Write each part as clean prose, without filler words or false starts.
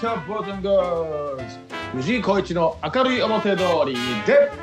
トボトンガールズ藤井浩一の明るい表通りで、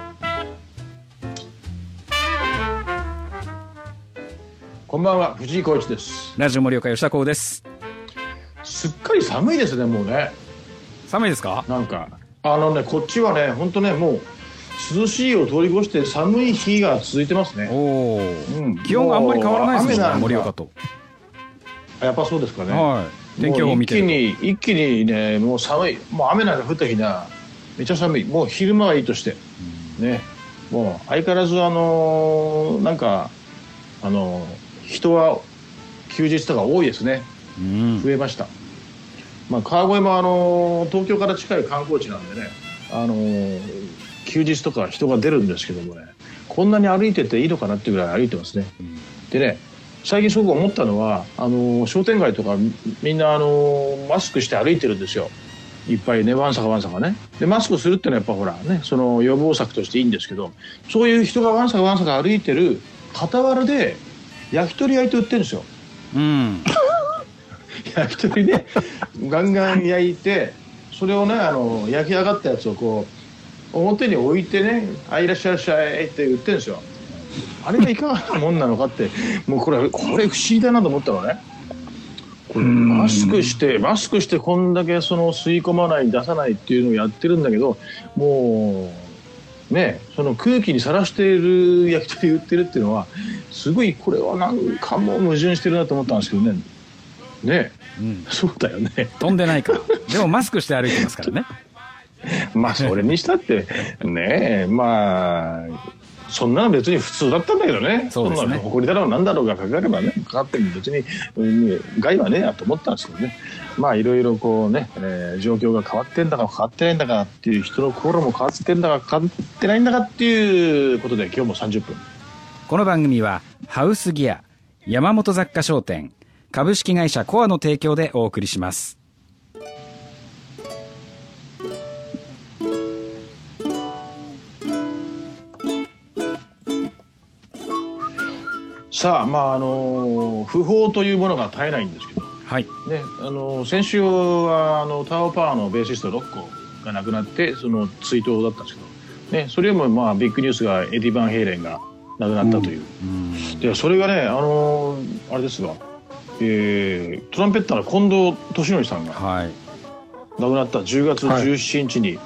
こんばんは、藤井浩一です。 ラジオ盛岡吉田光です。 すっかり寒いですね。もうね、 寒いですか？ なんかこっちはね、本当ね、もう涼しいを通り越して寒い日が続いてますね。 おー、気温があんまり変わらないですね、盛岡と。 やっぱそうですかね。 はい、天気予報見てると一気にね、もう寒い、もう雨なんか降った日な、めっちゃ寒い。もう昼間はいいとして、ね、もう相変わらずなんか人は休日とか多いですね。増えました。まあ、川越も東京から近い観光地なんでね、休日とか人が出るんですけどもね、こんなに歩いてていいのかなっていうぐらい歩いてますね。でね、最近すごく思ったのは商店街とかみんなマスクして歩いてるんですよ。いっぱいね、わんさかわんさかね。でマスクするってのはやっぱほらね、その予防策としていいんですけど、そういう人がわんさかわんさか歩いてる傍らで焼き鳥焼いて売ってるんですよ。焼き鳥ね、ガンガン焼いて、それをね、焼き上がったやつをこう表に置いてね、いらっしゃいらっしゃいって売ってるんですよ。あれがいかがなもんなのかって、もうこれ不思議だなと思ったのね。これマスクしてこんだけその吸い込まない出さないっていうのをやってるんだけど、もうね、その空気にさらしている焼き鳥売ってるっていうのはすごい、これはなんかもう矛盾してるなと思ったんですけどね。ね、そうだよね。 飛んでないから。でもマスクして歩いてますからね。 まあそれにしたってね、まあそんなの別に普通だったんだけどね。 そうですね。 そんな埃だろうなんだろうがかかればね、かかっても別に、害はねえやと思ったんですけどね。まあいろいろこうね、状況が変わってんだか変わってないんだかっていう、人の心も変わってんだか変わってないんだかっていうことで、今日も30分。 この番組はハウスギア、山本雑貨商店、株式会社コアの提供でお送りします。 さあ、まあ訃報というものが絶えないんですけど、 はいね、先週はタオパーのベーシストロッコが亡くなって、その追悼だったんですけど、ね、それよりもまあビッグニュースがエディ・バンヘイレンが亡くなったという、でそれがね、あれですが、トランペッターの近藤敏則さんが亡くなった10月17日に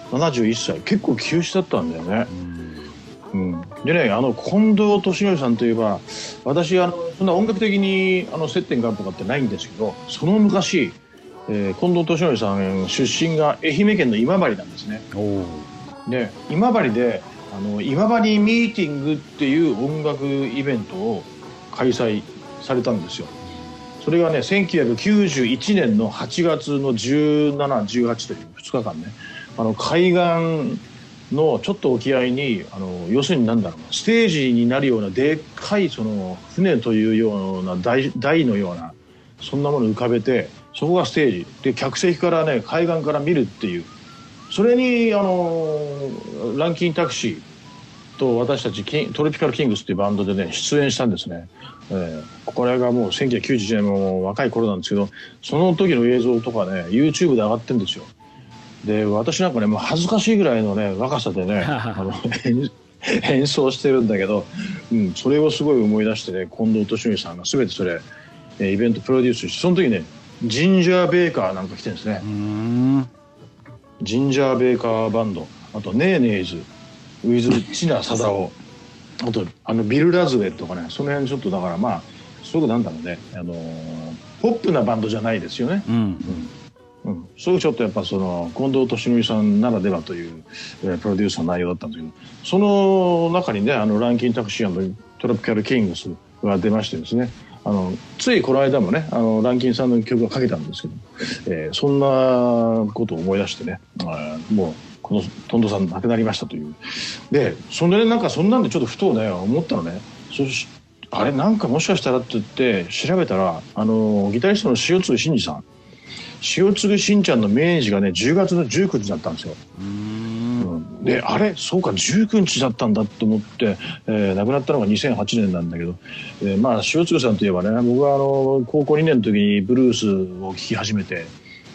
71歳、結構急死だったんだよね。でね、近藤敏則さんといえば、私そんな音楽的に接点があるとかってないんですけど、その昔、近藤敏則さん出身が愛媛県の今治なんですね。で今治で今治ミーティングっていう音楽イベントを開催されたんですよ。それがね、1991年の8月の17、18という2日間ね、海岸のちょっと沖合に要するにステージになるようなでっかいその船というような台のような、そんなものを浮かべて、そこがステージで、客席からね、海岸から見るっていう。それにランキンタクシーと私たちトロピカルキングスっていうバンドでね、出演したんですね。これがもう1991年も若い頃なんですけど、その時の映像とかね YouTube で上がってるんですよ。で私なんかね、もう恥ずかしいぐらいのね若さでね演奏してるんだけど、それをすごい思い出してね、近藤敏則さんが全てそれイベントプロデュースして、その時ねジンジャーベーカーなんか来てるんですね。ジンジャーベーカーバンド、あとネーネーズウィズチナサダオ、あとビル・ラズウェルとかね、その辺ちょっとだから、まあすごくね、ポップなバンドじゃないですよね。すごくちょっとやっぱその近藤敏則さんならではというプロデュースの内容だったんですけど、その中にねランキンタクシー&トロピカルキングスが出ましてですね、ついこの間もねランキンさんの曲がかけたんですけど、そんなことを思い出してね、もうこのトンドさん亡くなりましたという。でそんでなんかそんなんでちょっとふとね思ったのね。あれなんかもしかしたらって言って調べたら、ギタリストの塩津真二さん、塩津しんちゃんの命日がね10月の19日だったんですよ。であれそうか19日だったんだと思って、亡くなったのが2008年なんだけど、まあ塩津さんといえばね、僕は高校2年の時にブルースを聴き始めて、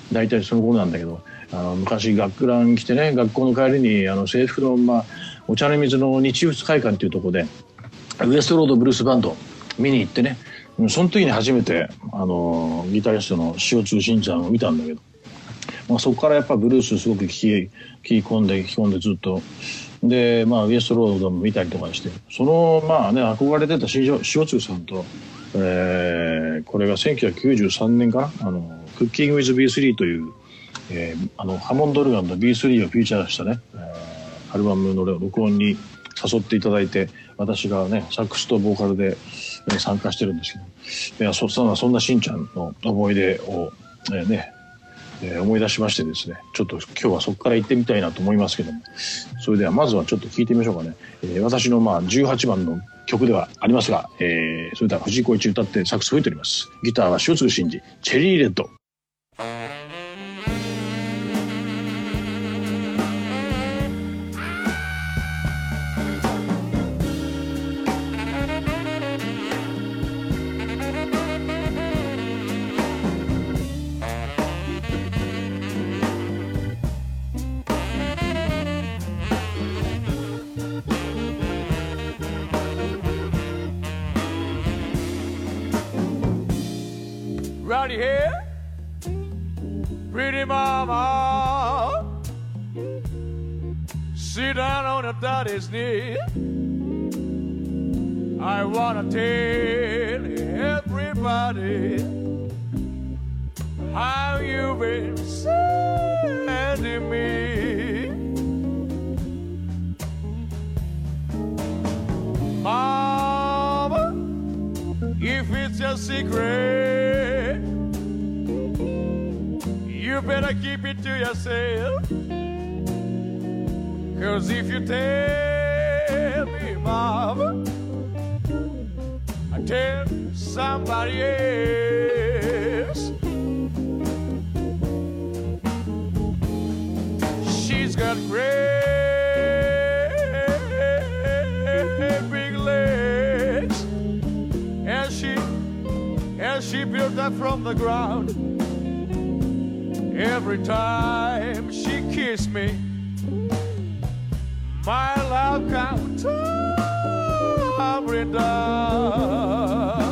大体その頃なんだけど、昔学ラン来てね、学校の帰りに制服の、お茶の水の日仏会館っていうところでウエストロードブルースバンド見に行ってね、その時に初めてギタリストの塩津慎ちゃんを見たんだけど、そこからやっぱブルースすごく聞き込んでずっとで、ウエストロードも見たりとかして、その憧れてた塩津さんと、これが1993年かな、クッキング・ウィズ・ B3 という、ハモンド・オルガンの B3 をフィーチャーしたね、アルバムの録音に誘っていただいて、私がねサックスとボーカルで、参加してるんですけど、そんなしんちゃんの思い出を、思い出しましてですね、ちょっと今日はそこから行ってみたいなと思いますけども、それではまずはちょっと聞いてみましょうかね。私の18番の曲ではありますが、それでは藤井浩一歌ってサックス吹いております。ギターは塩津慎二、チェリーレッド。 Right here, pretty mama, sit down on your daddy's knee. I wanna tell everybody how you've been sending me. Mama, if it's a secret, you better keep it to yourself. 'Cause if you tell me, Mama, I tell somebody else. She's got great big legs, and she built up from the ground. Every time she kissed me, my love count tumbling down.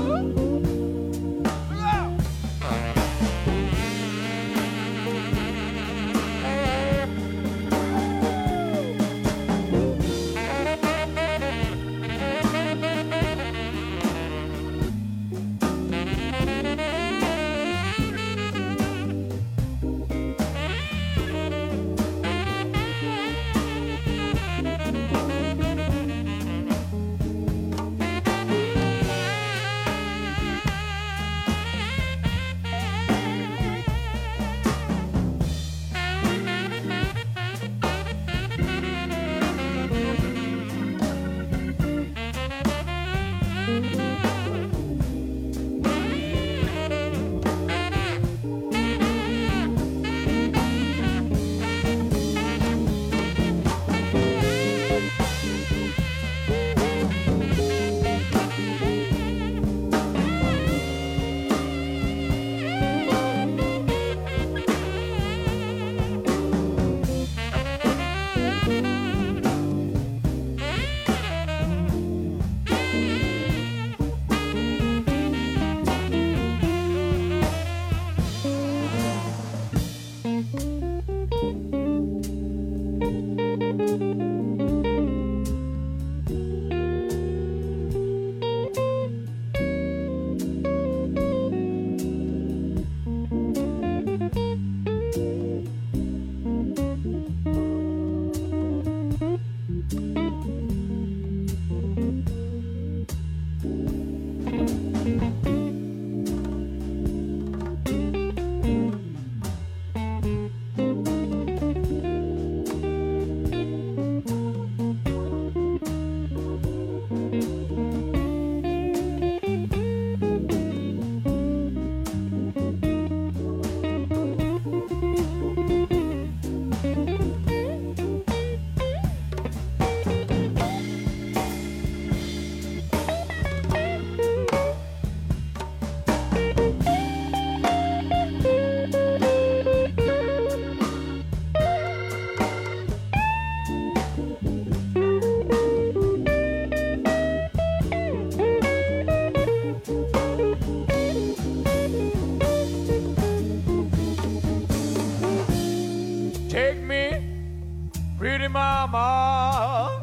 Pretty mama,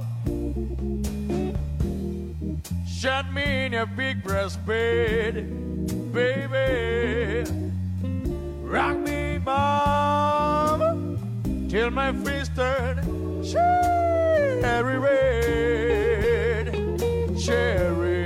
shut me in a big breast bed, baby. Rock me, mama, till my face turn cherry red, cherry.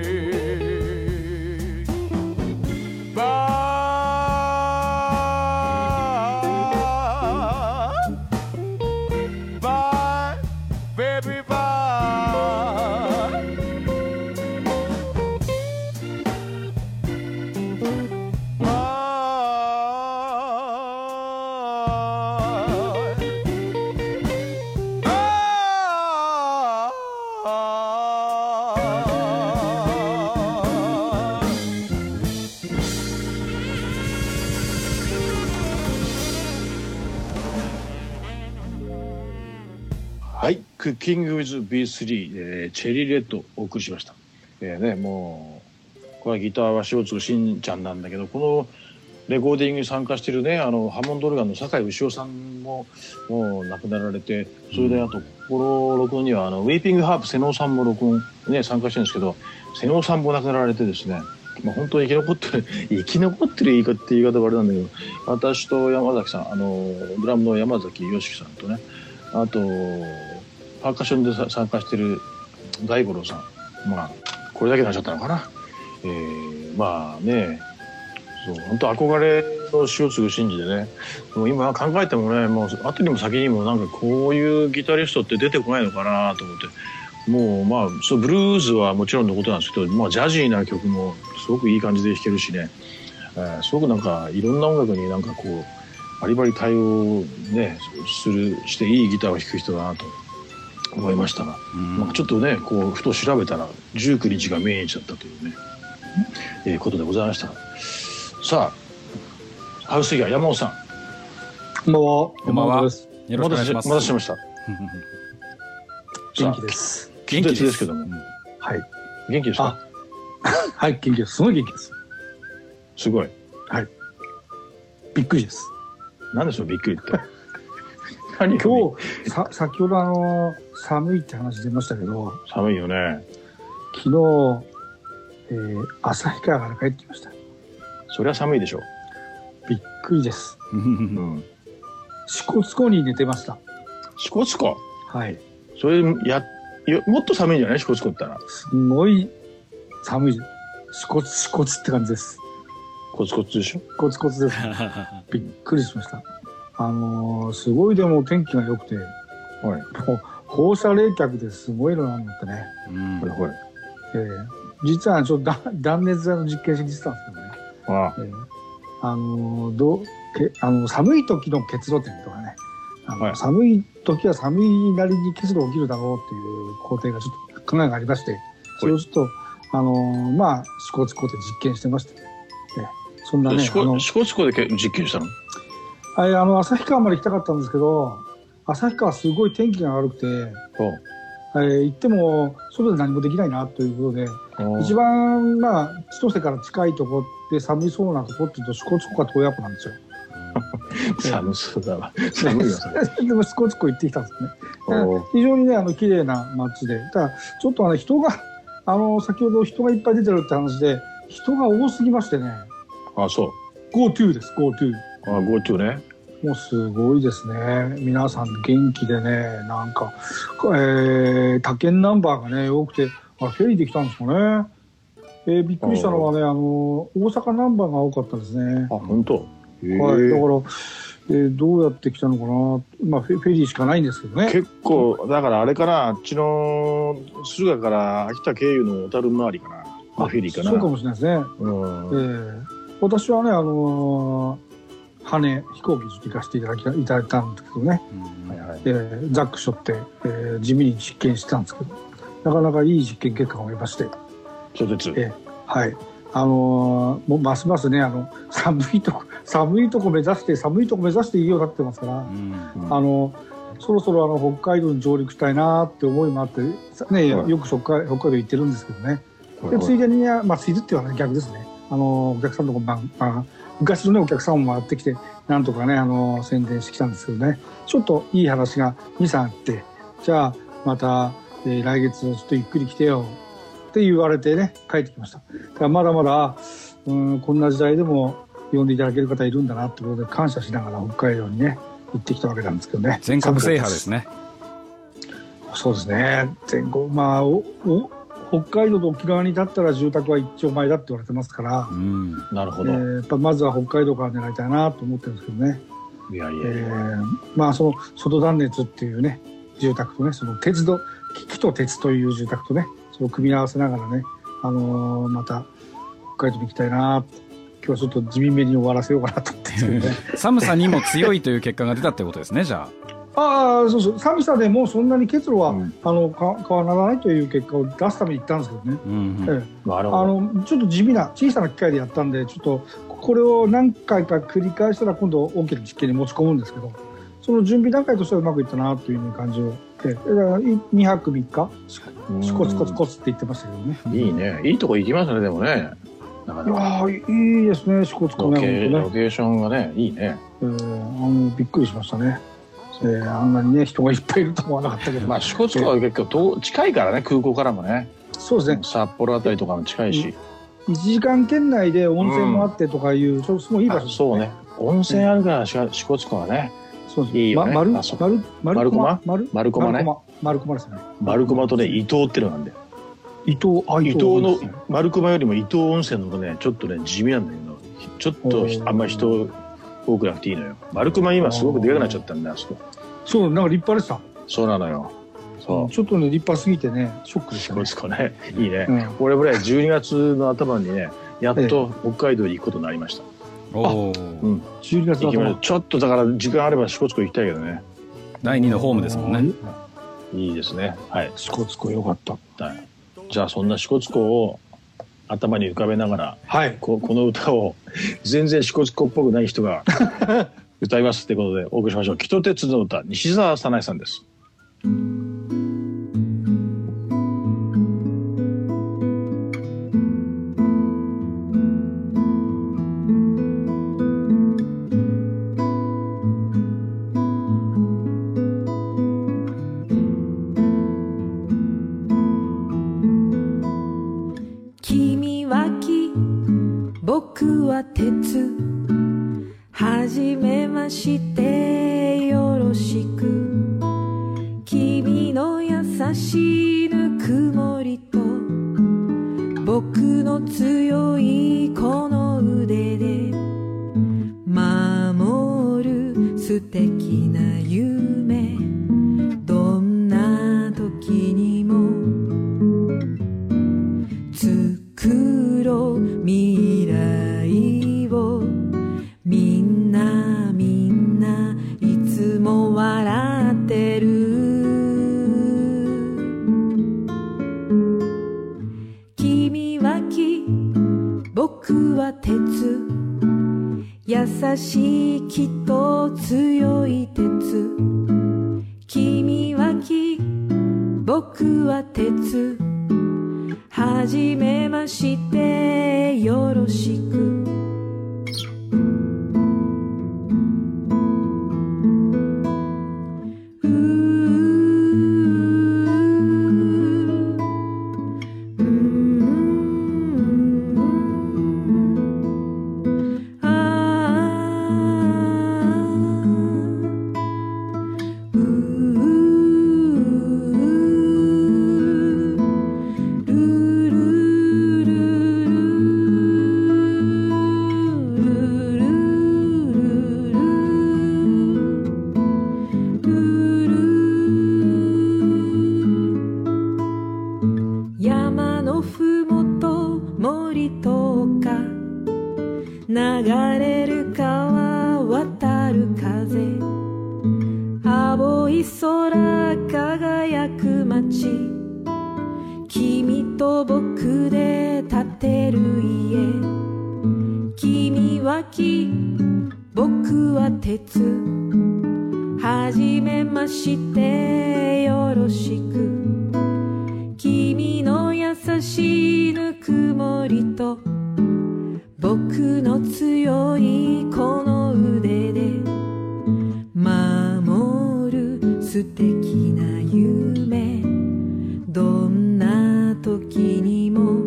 はい、クッキングウィズ B3、チェリーレッドをお送りしました。もうこれはギターは塩津しんちゃんなんだけど、このレコーディングに参加してるね、ハモンドオルガンの酒井牛尾さんももう亡くなられて、それであとこの録音にはウェイピングハープ瀬能さんも録音ね参加してるんですけど、瀬能さんも亡くなられてですね、本当に生き残ってる言い方って言い方はあれなんだけど、私と山崎さん、ドラムの山崎良樹さんとね、あとパーカッションで参加してる大五郎さん、これだけになっちゃったのかな。まあね、そう本当憧れの塩津真二でね、もう今考えてもね、もう後にも先にもなんかこういうギタリストって出てこないのかなと思って、もうそうブルーズはもちろんのことなんですけど、ジャジーな曲もすごくいい感じで弾けるしね、すごくなんかいろんな音楽になんかこうバリバリ対応ねしていいギターを弾く人だなと思いましたが、ちょっとねこうふと調べたら19日が命日だったというね、ことでございました。さあハウスギア山本さこんばんは。 こんばんは。 山本です。 よろしくお願いします。 お待たせしました。 元気です。 元気ですけども、 はい。 元気ですか？ はい、元気です。すごい元気です。 すごい。 はい。びっくりです。 何でしょうびっくりって。 今日先ほど寒いって話出ましたけど、 寒いよね。 昨日、旭川から帰ってきました。 そりゃ寒いでしょ。 びっくりです。 うん。 支笏湖に寝てました。 支笏湖。 はい。 それもっと寒いんじゃない？支笏湖って言ったら。 すごい寒い。支笏って感じです。 コツコツでしょ？ コツコツです。びっくりしました。すごいでも天気が良くて、もう放射冷却ですごいのなんだってね。実はちょっと断熱材の実験しに行ってたんですけどね。寒い時の結露点とかね、寒い時は寒いなりに結露起きるだろうっていう工程がちょっと考えがありまして、それをちょっと支笏湖で実験してました。そんなね、支笏湖で実験したの？ 旭川まで行きたかったんですけど、旭川すごい天気が悪くて、行っても外で何もできないなということで、一番千歳から近いところで寒そうなところっていうと支笏湖か洞爺湖なんですよ。 寒そうだわ。寒いよそれ。 でも支笏湖行ってきたんですね。非常にね綺麗な街で、ただちょっと人が先ほど人がいっぱい出てるって話で人が多すぎましてね。 そう。 GoTo です。GoTo。 GoTo ね。 もうすごいですね。皆さん元気でね、なんか、他県ナンバーがね多くて、フェリーで来たんですかね。びっくりしたのはね、大阪ナンバーが多かったですね。 本当。 はい。だから、どうやって来たのかな。フェリーしかないんですけどね。 結構だからあれかな、あっちの敦賀から秋田経由の小樽周りかな。フェリーかな。 そうかもしれないですね。私はね飛行機に行かせていただいたんですけどね、ザック背負って、地味に実験してたんですけど、なかなかいい実験結果を得まして、はい、もうますますね寒いとこ目指して家を建ててますから、そろそろ北海道に上陸したいなって思いもあってね、よく北海道行ってるんですけどね。でついでについでっていうのは逆ですね。お客さんのとこ昔のねお客さんも回ってきてなんとかね宣伝してきたんですけどね、ちょっといい話が 2,3 あって、じゃあまた、来月ちょっとゆっくり来てよって言われてね帰ってきました。だからまだまだこんな時代でも呼んでいただける方いるんだなってことで感謝しながら北海道にね行ってきたわけなんですけどね。 全国制覇ですね。 そうですね。全国北海道と沖縄にだったら住宅は一丁前だって言われてますから、 なるほど。 やっぱまずは北海道から狙いたいなと思ってるんですけどね。 いやその外断熱っていうね住宅とね、その鉄道木と鉄という住宅とね、それを組み合わせながらね、また北海道に行きたいな。今日はちょっと地味めに終わらせようかなと思ってるんですけどね。 寒さにも強いという結果が出たってことですね。じゃそうそう、寒さでもそんなに結露は、変わらないという結果を出すために行ったんですけどね。ちょっと地味な小さな機械でやったんで、ちょっとこれを何回か繰り返したら今度大きな実験に持ち込むんですけど、その準備段階としてはうまくいったなという感じを、2泊3日シコツコツコツって言ってましたけどね。 いいね、いいとこ行きましたね。でもね、 いいですね、シコツコね。 ロケーションがね、いいね。 びっくりしましたね。あんなにね人がいっぱいいると思わなかったけど、 支笏湖は結構近いからね、空港からもね。 そうですね、 札幌あたりとかも近いし、 1時間圏内で温泉もあってとかいう、すごいいい場所ですね。 そうね、温泉あるから支笏湖はね、 そうです。 いいよね。 丸駒ね。 丸駒ですね。 丸駒とね、伊東ってのなんだよ。伊東の丸駒よりも伊東温泉の方がね、ちょっとね地味なんだけど、ちょっとあんまり人多くなくていいのよ。丸熊今すごくでかくなっちゃったんだよ、あそこ。 そう、なんか立派でした。 そうなのよ。そう。 ちょっとね、立派すぎてね、ショックでしたね。 そうですかね。いいね。俺もね、12月の頭にね、やっと北海道に行くことになりました。 12月の頭。 ちょっとだから時間あれば支笏湖行きたいけどね。 第2のホームですもんね。 いいですね。はい。 支笏湖よかった。 じゃあそんな支笏湖を頭に浮かべながら、この歌を全然支笏湖っぽくない人が歌いますってことでお送りしましょう。木と鉄の歌、西澤早苗さんです。 君は木、僕は鉄、はじめましてよろしく。君の優しいぬくもりと僕の強いこの腕で守る素敵な夢、どんな時にも作ろう未来を、みんないつも笑ってる。君は木、僕は鉄、優しい木と強い鉄。君は木、僕は鉄、はじめましてよろしく。山のふもと森と丘、流れる川渡る風、青い空輝く街、君と僕で建てる家。君は木、僕は鉄、はじめましてよろしく。君の優しいぬくもりと僕の強いきな夢どんな時にも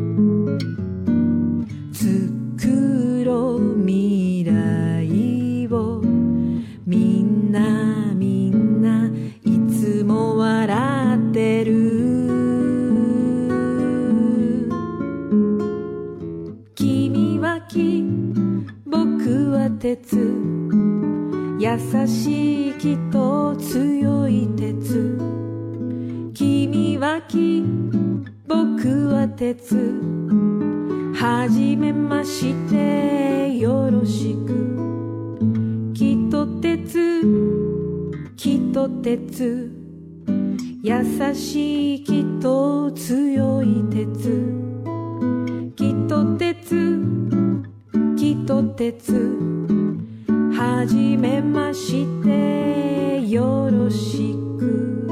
作ろう未来をみんないつも笑ってる君は木僕は鉄優しい木と強い鉄君は木僕は鉄はじめましてよろしく木と鉄木と鉄優しい木と強い鉄木と鉄木と鉄はじめましてよろしく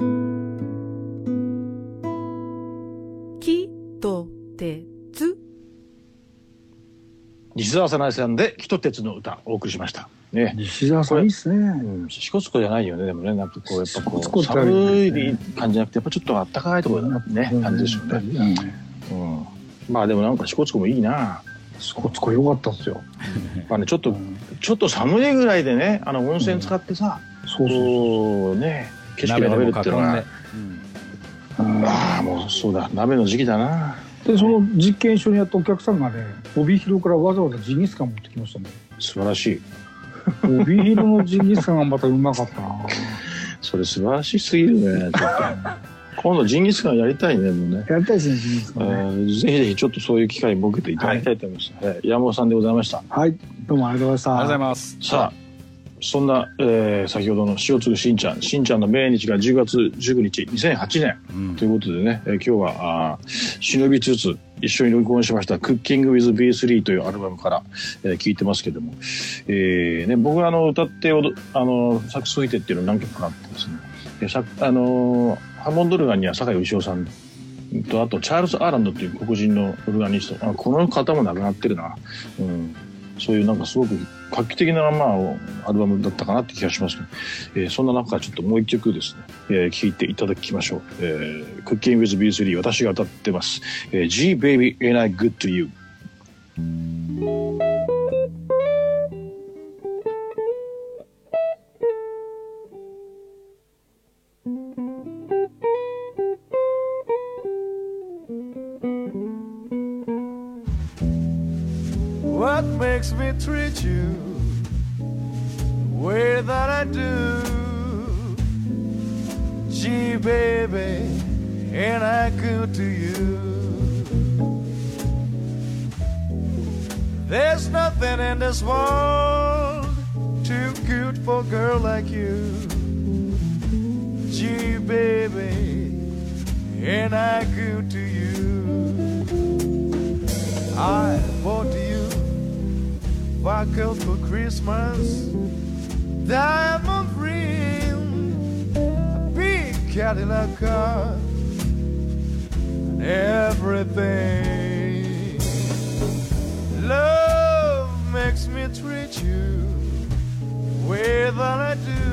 木と鉄西澤早苗さんで木と鉄の歌お送りしましたね。 西澤さんいいっすね。 支笏湖じゃないよね。でもね、なんかこうやっぱこう寒い感じじゃなくてやっぱちょっと暖かいところだね感じですよね。まあでもなんか支笏湖もいいな。 支笏湖良かったっすよ。 まあねちょっと寒いぐらいでね温泉使ってさ、そうね景色が見れるっていうのが、ああもうそうだ鍋の時期だな。 でその実験一緒にやったお客さんがね帯広からわざわざジンギスカン持ってきましたね。 素晴らしい。 帯広のジンギスカンがまたうまかったな。 それ素晴らしすぎるね。ちょっと今度ジンギスカンやりたいね。もうねやりたいですねジンギスカン、ね、 ぜひぜひちょっとそういう機会設けていただきたいと思います、はい、山本さんでございました。 はいどうもありがとうございました。 ありがとうございます。 さあそんな、先ほどの塩継ぐしんちゃんの命日が10月19日2008年、ということでね、今日は忍びつつ一緒に録音しましたクッキング with B3 というアルバムから、聴いてますけども、ね、僕が歌ってサクス吹いてっていうの何曲かあってですね、ハモンドオルガンには坂井義雄さんとあとチャールズ・アーランドっていう黒人のオルガニスト、この方も亡くなってるな、そういうなんかすごく画期的な、アルバムだったかなって気がしますね。そんな中ちょっともう一曲ですね、聴いていただきましょう。クッキング with B3 私が歌ってます。G Baby Ain't I Good to You。 What makes me treat you the way that I do? Gee, baby, ain't I good to you? There's nothing in this world too good for a girl like you. Gee, baby, ain't I good to you? I bought you buckles for Christmas, diamond ring, a big Cadillac car, and everything. Love makes me treat you the way that I do.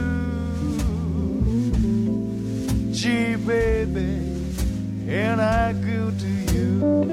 Gee, baby, ain't I good to you?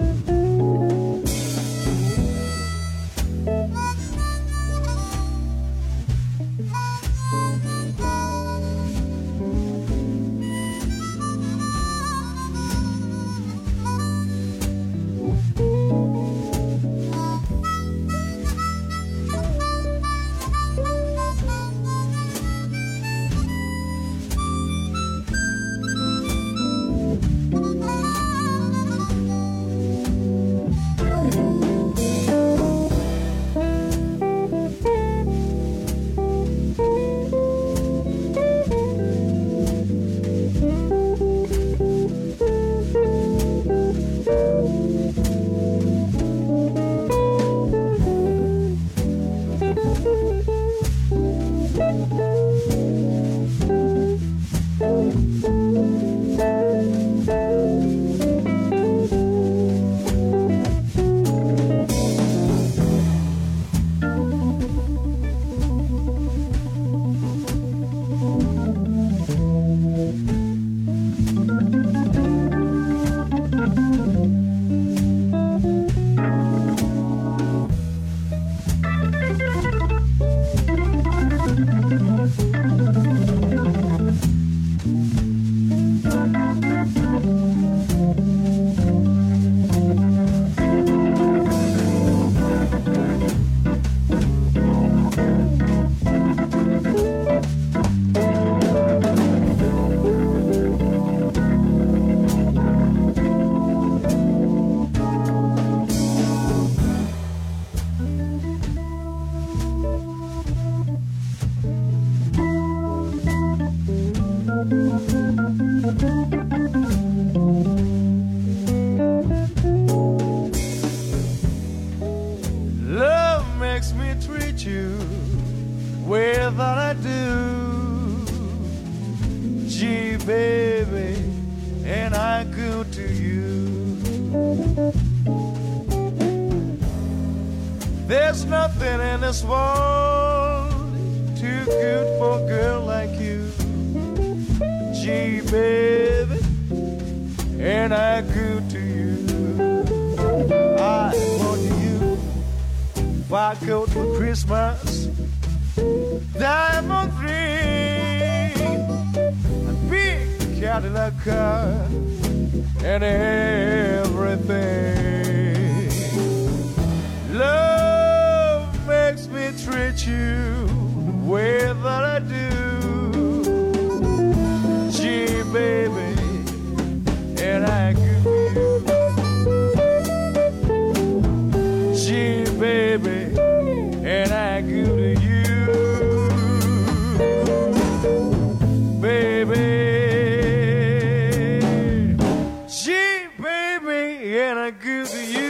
Gee, baby, and I good to you. There's nothing in this world too good for a girl like you. Gee, baby, and I good to you. I want you, fire coat for Christmas, diamond ring, a big Cadillac car, and everything. Love makes me treat you the way that I do. Gee, baby, and I give you. Gee, baby, and I give to you. Baby, gee, baby, and I give to you.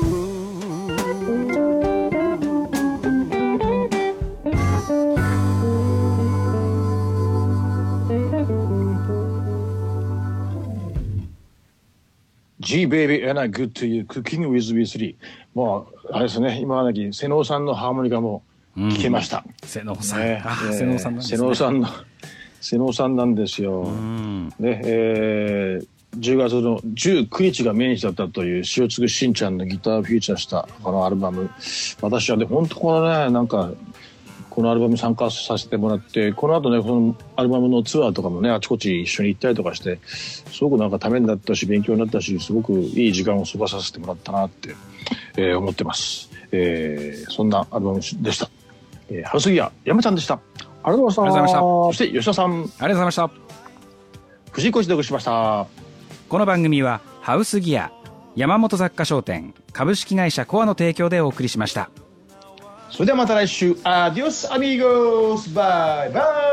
G Baby and I Good to You Cooking with B3。もうあれですね、今まで瀬能さんのハーモニカも聴けました。 瀬能さん、 ね、 瀬能さんなんですね。 瀬能さんなんですよ。ね、10月の19日が命日だったという塩津しんちゃんのギターをフィーチャーしたこのアルバム、私はね本当このねなんかこのアルバムに参加させてもらって、この後ねこのアルバムのツアーとかもねあちこち一緒に行ったりとかして、すごくなんかためになったし勉強になったし、すごくいい時間を過ごさせてもらったなって、思ってます。そんなアルバムでした。ハウスギア山ちゃんでした。 ありがとうございました。 そして吉田さん、 ありがとうございました。 藤越でお送りしました。 この番組はハウスギア山本雑貨商店株式会社コアの提供でお送りしました。 それではまた来週。アディオスアミーゴス。バイバイ。